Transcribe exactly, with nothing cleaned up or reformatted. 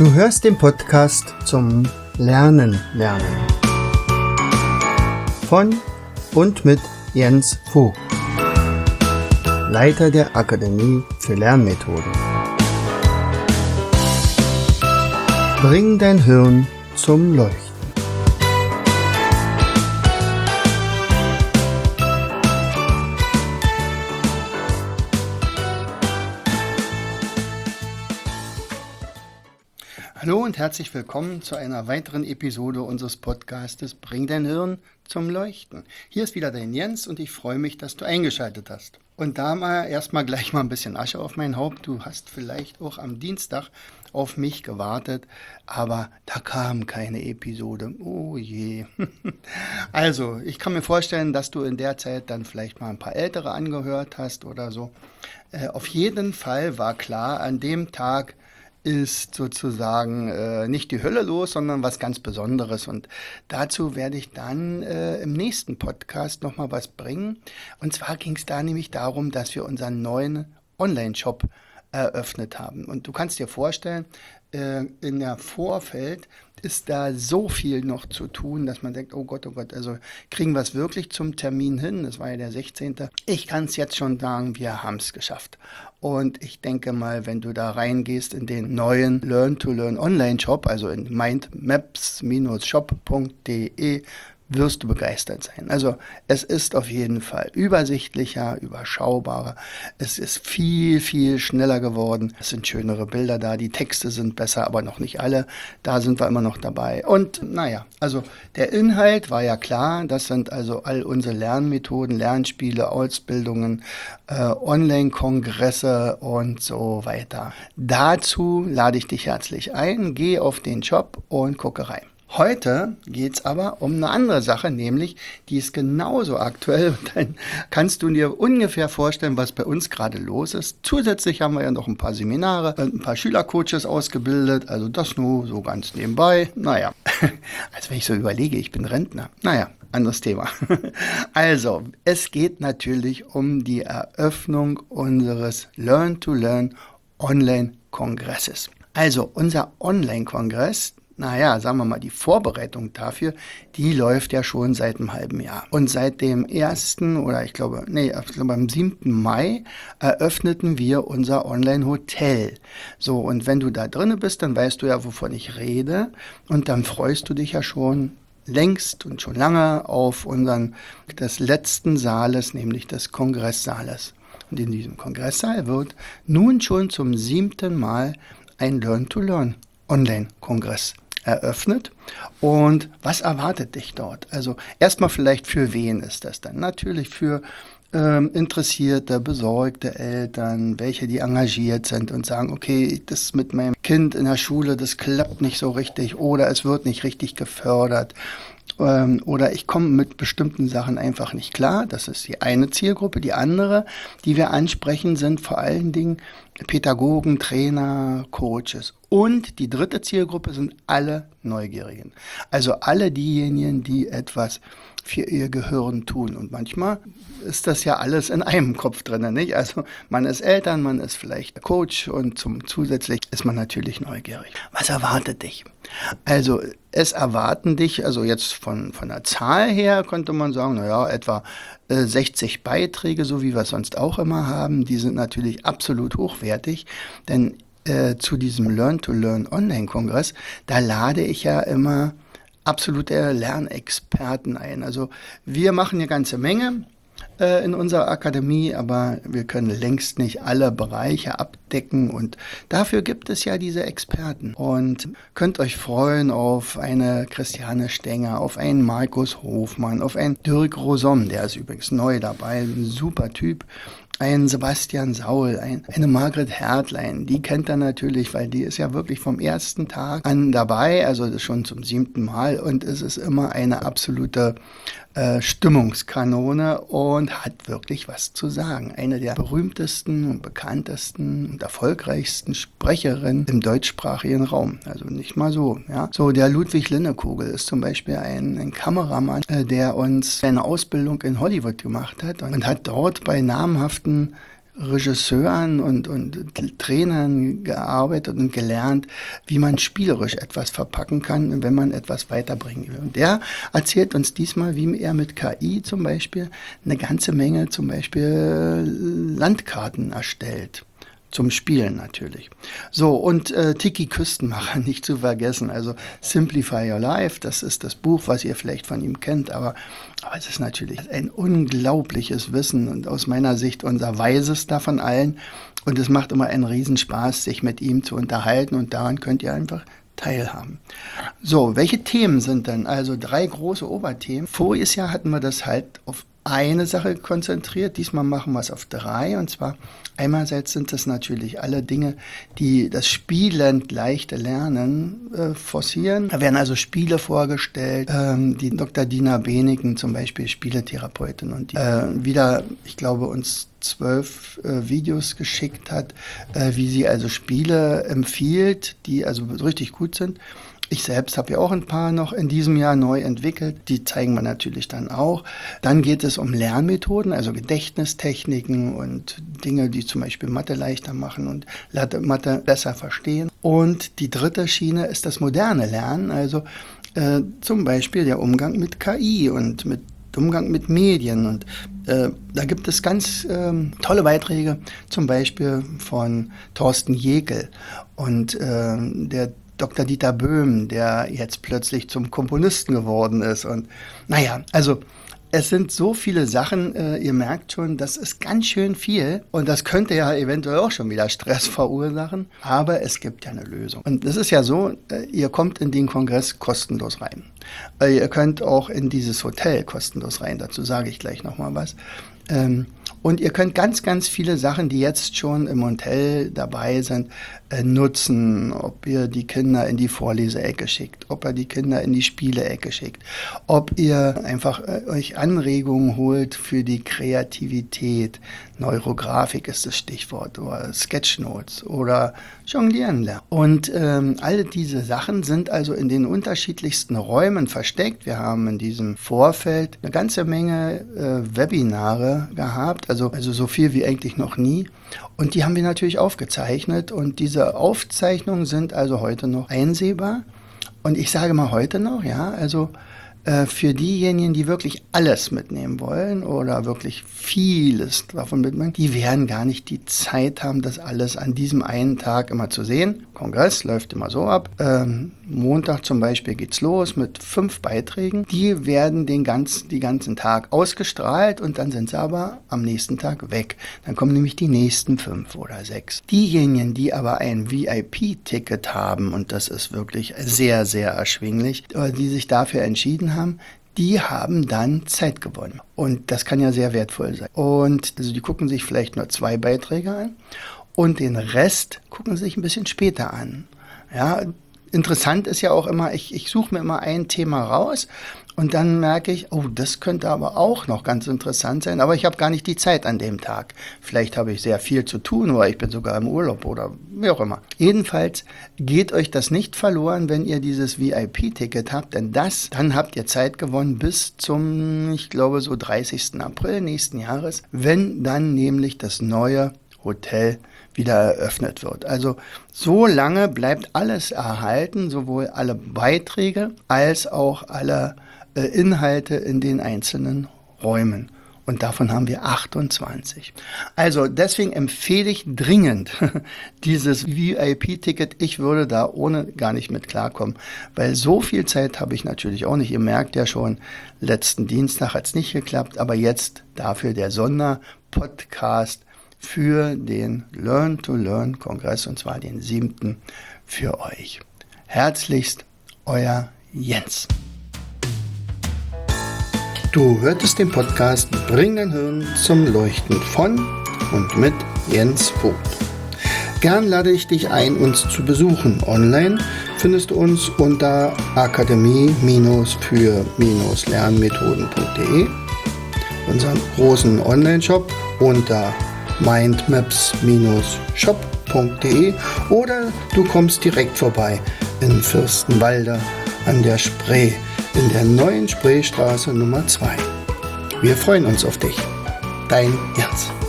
Du hörst den Podcast zum Lernen lernen von und mit Jens Vogt, Leiter der Akademie für Lernmethoden. Bring dein Hirn zum Leuchten. Hallo und herzlich willkommen zu einer weiteren Episode unseres Podcastes Bring dein Hirn zum Leuchten. Hier ist wieder dein Jens und ich freue mich, dass du eingeschaltet hast. Und da mal erstmal gleich mal ein bisschen Asche auf mein Haupt. Du hast vielleicht auch am Dienstag auf mich gewartet, aber da kam keine Episode. Oh je. Also, ich kann mir vorstellen, dass du in der Zeit dann vielleicht mal ein paar Ältere angehört hast oder so. Äh, auf jeden Fall war klar, an dem Tag ist sozusagen äh, nicht die Hölle los, sondern was ganz Besonderes. Und dazu werde ich dann äh, im nächsten Podcast nochmal was bringen. Und zwar ging es da nämlich darum, dass wir unseren neuen Online-Shop eröffnet haben. Und du kannst dir vorstellen, äh, in der Vorfeld ist da so viel noch zu tun, dass man denkt, oh Gott, oh Gott, also kriegen wir es wirklich zum Termin hin? Das war ja der sechzehnte Ich kann es jetzt schon sagen, wir haben es geschafft. Und ich denke mal, wenn du da reingehst in den neuen Learn-to-Learn Online-Shop, also in mindmaps shop punkt de, wirst du begeistert sein. Also es ist auf jeden Fall übersichtlicher, überschaubarer. Es ist viel, viel schneller geworden. Es sind schönere Bilder da, die Texte sind besser, aber noch nicht alle. Da sind wir immer noch dabei. Und naja, also der Inhalt war ja klar. Das sind also all unsere Lernmethoden, Lernspiele, Ausbildungen, äh, Online-Kongresse und so weiter. Dazu lade ich dich herzlich ein. Geh auf den Shop und gucke rein. Heute geht es aber um eine andere Sache, nämlich die ist genauso aktuell. Und dann kannst du dir ungefähr vorstellen, was bei uns gerade los ist. Zusätzlich haben wir ja noch ein paar Seminare und ein paar Schülercoaches ausgebildet. Also das nur so ganz nebenbei. Naja, als wenn ich so überlege, ich bin Rentner. Naja, anderes Thema. Also, es geht natürlich um die Eröffnung unseres Learn-to-Learn Online-Kongresses. Also unser Online-Kongress, naja, sagen wir mal, die Vorbereitung dafür, die läuft ja schon seit einem halben Jahr. Und seit dem ersten oder ich glaube, nee, ich glaube am siebten Mai eröffneten wir unser Online-Hotel. So, und wenn du da drin bist, dann weißt du ja, wovon ich rede. Und dann freust du dich ja schon längst und schon lange auf unseren, des letzten Saales, nämlich des Kongresssaales. Und in diesem Kongresssaal wird nun schon zum siebten Mal ein Learn-to-Learn Online-Kongress eröffnet. Und was erwartet dich dort? Also erstmal vielleicht, für wen ist das dann? Natürlich für ähm, interessierte, besorgte Eltern, welche die engagiert sind und sagen, okay, das mit meinem Kind in der Schule, das klappt nicht so richtig oder es wird nicht richtig gefördert. Ähm, oder ich komme mit bestimmten Sachen einfach nicht klar. Das ist die eine Zielgruppe. Die andere, die wir ansprechen, sind vor allen Dingen Pädagogen, Trainer, Coaches. Und die dritte Zielgruppe sind alle Neugierigen. Also alle diejenigen, die etwas für ihr Gehirn tun. Und manchmal ist das ja alles in einem Kopf drin, nicht? Also man ist Eltern, man ist vielleicht Coach und zum zusätzlich ist man natürlich neugierig. Was erwartet dich? Also es erwarten dich, also jetzt von, von der Zahl her könnte man sagen, naja, etwa äh, sechzig Beiträge, so wie wir es sonst auch immer haben. Die sind natürlich absolut hochwertig, denn äh, zu diesem Learn-to-Learn Online-Kongress, da lade ich ja immer absolute Lernexperten ein. Also wir machen eine ganze Menge äh, in unserer Akademie, aber wir können längst nicht alle Bereiche abdecken und dafür gibt es ja diese Experten. Und könnt euch freuen auf eine Christiane Stenger, auf einen Markus Hofmann, auf einen Dirk Rosom, der ist übrigens neu dabei, ein super Typ. Ein Sebastian Saul, ein, eine Margret Hertlein, die kennt er natürlich, weil die ist ja wirklich vom ersten Tag an dabei, also schon zum siebten Mal und es ist immer eine absolute äh, Stimmungskanone und hat wirklich was zu sagen. Eine der berühmtesten und bekanntesten und erfolgreichsten Sprecherinnen im deutschsprachigen Raum. Also nicht mal so. Ja. So, der Ludwig Linnekugel ist zum Beispiel ein, ein Kameramann, äh, der uns eine Ausbildung in Hollywood gemacht hat und, und hat dort bei namhaften Regisseuren und, und Trainern gearbeitet und gelernt, wie man spielerisch etwas verpacken kann, wenn man etwas weiterbringen will. Und der erzählt uns diesmal, wie er mit K I zum Beispiel eine ganze Menge zum Beispiel Landkarten erstellt. Zum Spielen natürlich. So, und äh, Tiki Küstenmacher nicht zu vergessen. Also Simplify Your Life, das ist das Buch, was ihr vielleicht von ihm kennt, aber, aber es ist natürlich ein unglaubliches Wissen und aus meiner Sicht unser weisester von allen. Und es macht immer einen Riesenspaß, sich mit ihm zu unterhalten und daran könnt ihr einfach teilhaben. So, welche Themen sind denn? Also drei große Oberthemen. Voriges Jahr hatten wir das halt auf eine Sache konzentriert. Diesmal machen wir es auf drei. Und zwar einerseits sind es natürlich alle Dinge, die das spielend leichte Lernen äh, forcieren. Da werden also Spiele vorgestellt, ähm, die Doktor Dina Beneken, zum Beispiel Spieletherapeutin, und die äh, wieder, ich glaube, uns zwölf äh, Videos geschickt hat, äh, wie sie also Spiele empfiehlt, die also richtig gut sind. Ich selbst habe ja auch ein paar noch in diesem Jahr neu entwickelt. Die zeigen wir natürlich dann auch. Dann geht es um Lernmethoden, also Gedächtnistechniken und Dinge, die zum Beispiel Mathe leichter machen und Mathe besser verstehen. Und die dritte Schiene ist das moderne Lernen, also äh, zum Beispiel der Umgang mit K I und mit Umgang mit Medien. Und äh, da gibt es ganz ähm, tolle Beiträge, zum Beispiel von Thorsten Jekel und äh, der Doktor Dieter Böhm, der jetzt plötzlich zum Komponisten geworden ist. Und naja, also es sind so viele Sachen, äh, ihr merkt schon, das ist ganz schön viel und das könnte ja eventuell auch schon wieder Stress verursachen, aber es gibt ja eine Lösung. Und das ist ja so, äh, ihr kommt in den Kongress kostenlos rein. Äh, ihr könnt auch in dieses Hotel kostenlos rein, dazu sage ich gleich nochmal was. Ähm, und ihr könnt ganz, ganz viele Sachen, die jetzt schon im Hotel dabei sind, äh, nutzen. Ob ihr die Kinder in die Vorleseecke schickt, ob ihr die Kinder in die Spielecke schickt, ob ihr einfach äh, euch Anregungen holt für die Kreativität. Neurografik ist das Stichwort, oder Sketchnotes oder Jonglieren lernen. Und ähm, alle diese Sachen sind also in den unterschiedlichsten Räumen versteckt. Wir haben in diesem Vorfeld eine ganze Menge äh, Webinare gehabt, also, also so viel wie eigentlich noch nie. Und die haben wir natürlich aufgezeichnet und diese Aufzeichnungen sind also heute noch einsehbar. Und ich sage mal heute noch, ja, also äh, für diejenigen, die wirklich alles mitnehmen wollen oder wirklich vieles davon mitnehmen, die werden gar nicht die Zeit haben, das alles an diesem einen Tag immer zu sehen. Kongress läuft immer so ab. Ähm, Montag zum Beispiel geht's los mit fünf Beiträgen. Die werden den ganzen, die ganzen Tag ausgestrahlt und dann sind sie aber am nächsten Tag weg. Dann kommen nämlich die nächsten fünf oder sechs. Diejenigen, die aber ein V I P-Ticket haben, und das ist wirklich sehr, sehr erschwinglich, die sich dafür entschieden haben, die haben dann Zeit gewonnen. Und das kann ja sehr wertvoll sein. Und also die gucken sich vielleicht nur zwei Beiträge an und den Rest gucken sie sich ein bisschen später an. Ja, interessant ist ja auch immer, ich, ich suche mir immer ein Thema raus und dann merke ich, oh, das könnte aber auch noch ganz interessant sein, aber ich habe gar nicht die Zeit an dem Tag. Vielleicht habe ich sehr viel zu tun oder ich bin sogar im Urlaub oder wie auch immer. Jedenfalls geht euch das nicht verloren, wenn ihr dieses V I P-Ticket habt, denn das, dann habt ihr Zeit gewonnen bis zum, ich glaube, so dreißigsten April nächsten Jahres, wenn dann nämlich das neue Hotel wieder eröffnet wird. Also so lange bleibt alles erhalten, sowohl alle Beiträge als auch alle äh, Inhalte in den einzelnen Räumen. Und davon haben wir achtundzwanzig. Also deswegen empfehle ich dringend dieses V I P-Ticket. Ich würde da ohne gar nicht mit klarkommen, weil so viel Zeit habe ich natürlich auch nicht. Ihr merkt ja schon, letzten Dienstag hat es nicht geklappt, aber jetzt dafür der Sonderpodcast für den Learn-to-Learn-Kongress, und zwar den siebten für euch. Herzlichst, euer Jens. Du hörtest den Podcast Bring dein Hirn zum Leuchten von und mit Jens Vogt. Gern lade ich dich ein, uns zu besuchen. Online findest du uns unter akademie für lernmethoden punkt de, unseren großen Online-Shop unter mindmaps shop punkt de oder du kommst direkt vorbei in Fürstenwalde an der Spree in der neuen Spreestraße Nummer zwei. Wir freuen uns auf dich. Dein Jens.